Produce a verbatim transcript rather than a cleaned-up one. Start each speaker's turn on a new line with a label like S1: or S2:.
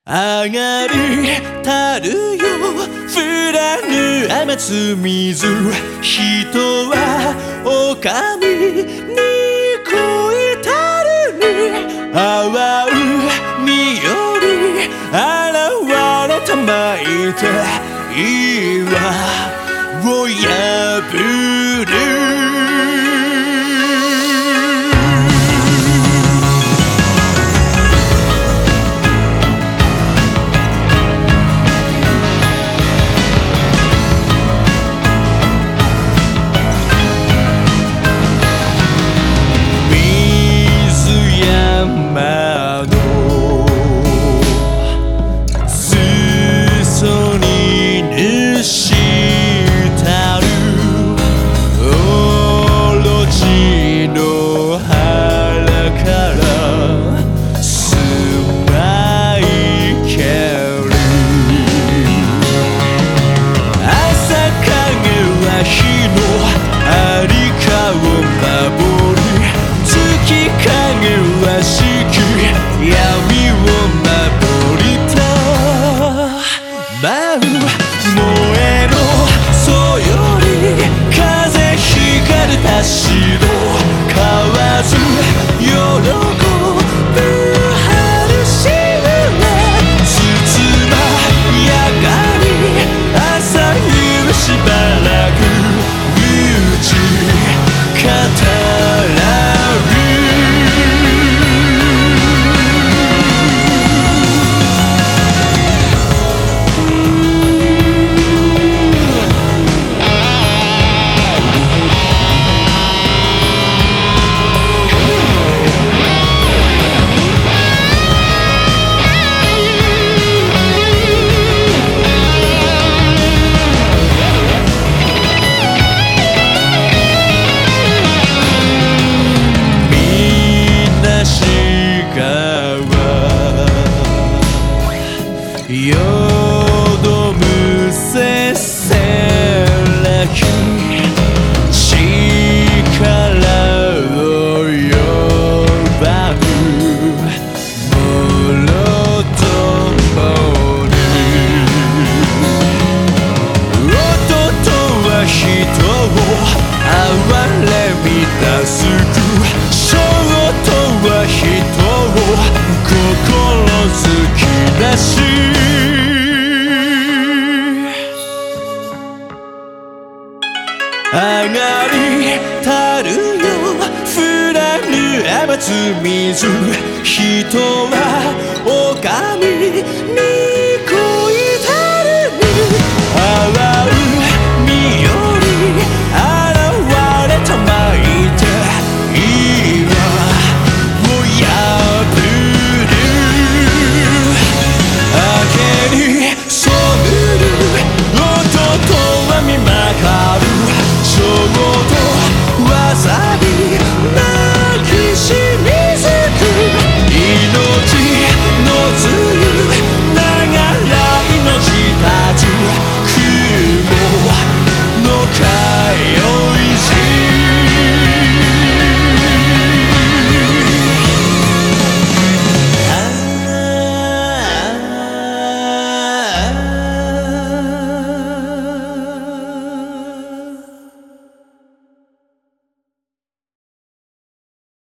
S1: 上がりたるよ降らぬ雨つ水人は狼に恋たるに淡うにより現れたまいて岩を破るよどむせせらき力を呼ばぬものともに弟は人を哀れみたすくショートは人を心づき出し上がりたるよ降らぬ雨つ水人は